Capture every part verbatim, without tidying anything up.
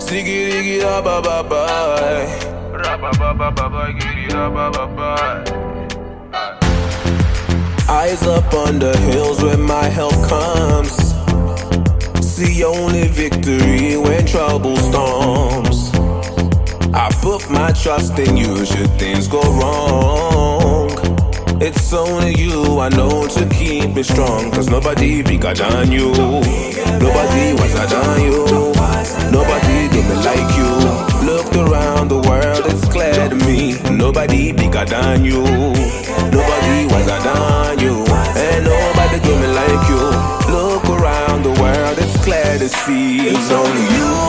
Siggy diggy da ba ba ba. Ra ba ba ba ba ba giddy da ba ba ba. Eyes up on the hills where my help comes. See only victory when trouble storms. I put my trust in you should things go wrong. It's only you I know to keep me strong. Cause nobody bigger than you. Nobody wiser than you. Nobody do me like you. Looked around the world, it's clear to me. Nobody bigger than you. Nobody wiser than you. And nobody do me like you. Look around the world, it's clear to see. It's only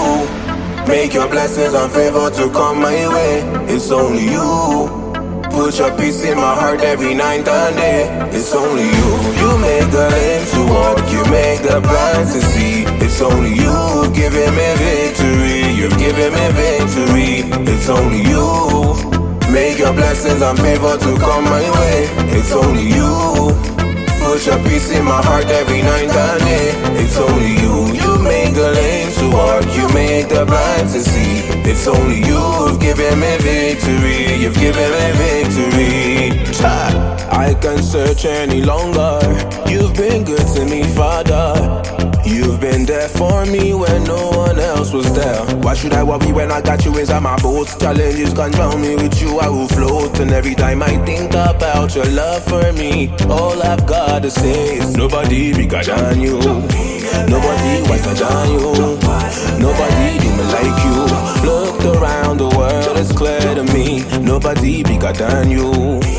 you. Make your blessings and favor to come my way. It's only you. Put your peace in my heart every night and day. It's only you. You make the lame to walk. You make the blind to see. It's only you giving me victory. You're giving me victory. It's only you. Make your blessings and favor to come my way. It's only you. Put your peace in my heart every night and day. It's only you. You make the lame to walk. You make the blind to see. It's only you. You've given me victory. You've given me victory. I can't search any longer. You've been good to me, Father. You've been there for me when no one else was there. Why should I worry when I got you inside my boat? Challenges can drown me, with you I will float. And every time I think about your love for me, all I've got to say is nobody bigger than you. Nobody wiser than you. Nobody do me like you. Looked around the world, it's clear to me. Nobody bigger than you.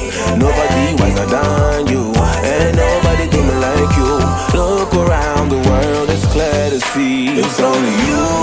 Nobody wiser than you. And nobody do me like you. Look around the world, it's clear to see. It's only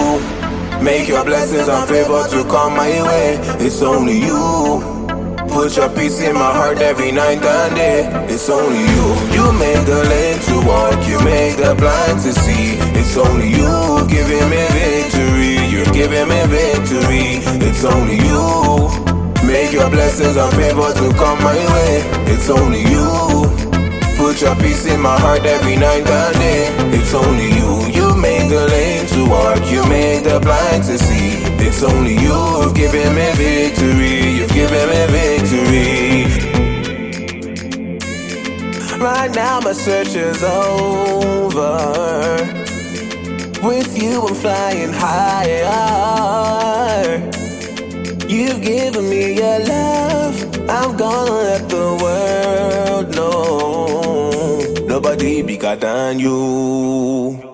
you. Make your blessings and favor to come my way. It's only you. Put your peace in my heart every night and day. It's only you. You make the lame to walk. You make the blind to see. It's only you giving me victory. You're giving me victory. It's only you. Make your blessings and favor to come my way. It's only you. Put your peace in my heart every night and day. It's only you. You make the lame to walk. You make the blind to see. It's only you. You've given me victory. You've given me victory. Right now my search is over. With you I'm flying higher. You've given me your love. I'm gonna let the world know. Nobody bigger than you.